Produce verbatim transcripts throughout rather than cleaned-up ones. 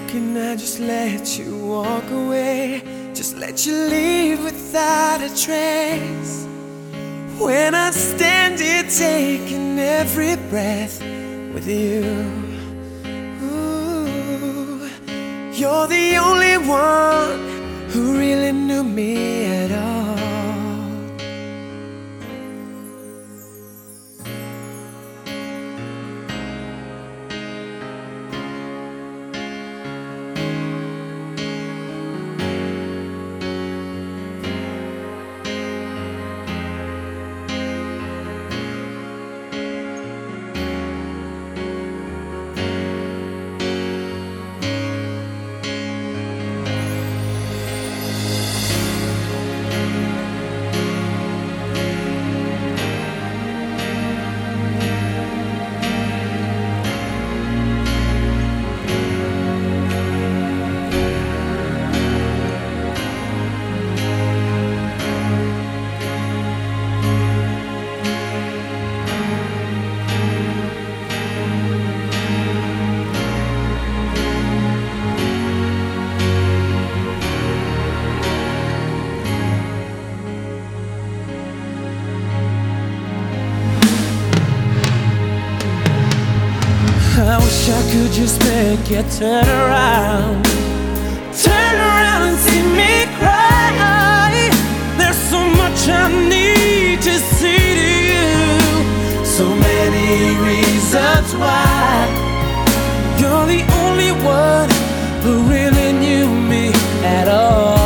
can I just let you walk away? Just let you leave without a trace. When I stand here taking every breath with you, ooh, you're the only one who really knew me at all. I wish I could just make you turn around, turn around and see me cry. There's so much I need to say to you, so many reasons why. You're the only one who really knew me at all.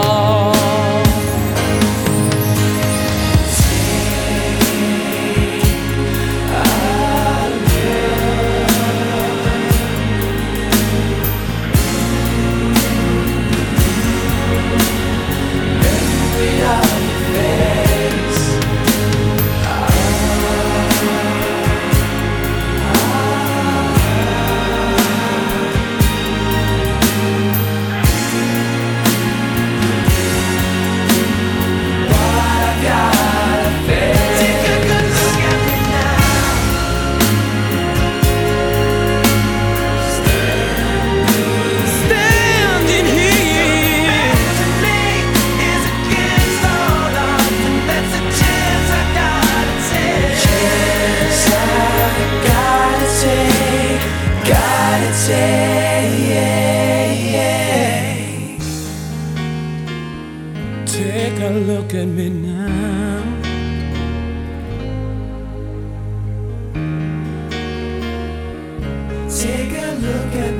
Take a look at me now. Take a look at